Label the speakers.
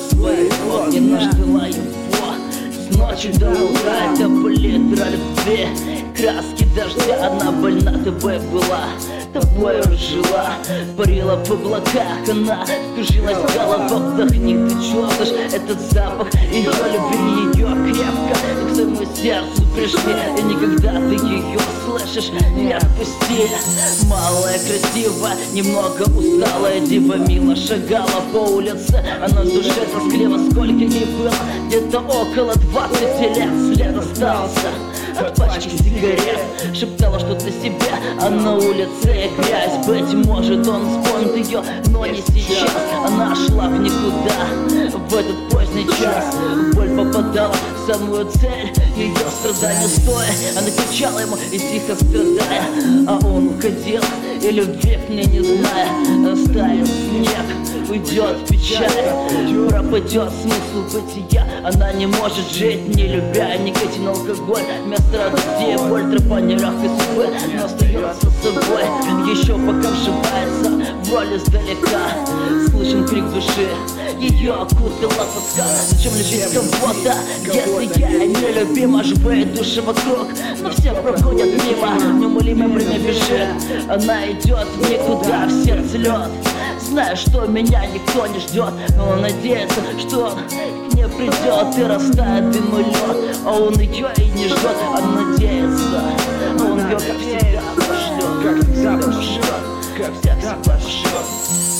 Speaker 1: своего не нашла его. С ночи до утра это палитра любви, краски дождя, она больна тобой была, тобой жила, парила в облаках, она кружилась голова. Вдохни, ты чувствуешь этот запах ее любви, ее крепко к своему сердцу пришли, и никогда ты ее слышишь, не отпусти. Малая, красивая, немного усталая дива мило шагала по улице, она в душе тоскливо, сколько ей было, где-то около 20 лет. След остался от пачки сигарет, шептала что-то себе, а на улице грязь. Быть может, он вспомнит ее, но не сейчас. Она шла в никуда в этот поздний час. Боль попадала в самую цель, ее страдания стоя. Она кричала ему и тихо страдая, а он уходил и любви к ней не зная. Растает снег, уйдет печаль, пропадет смысл бытия. Она не может жить, не любя никотин, алкоголь. Вместо радости боль, тропа нелегкой судьбы, но остается собой. Еще пока вживается в роль издалека, слышен крик души, ее окутала тоска. Зачем любить кого-то, если я нелюбима? Живые души вокруг, но все проходят мимо. Неумолимое время бежит, она идет в никуда, в сердце лед. Знаю, что меня никто не ждет, но он надеется, что он к ней придет и растает дым и лед. А он ее и не ждет, а надеется, он ее как всегда пошлет, как всегда пошлет, как всегда пошлет.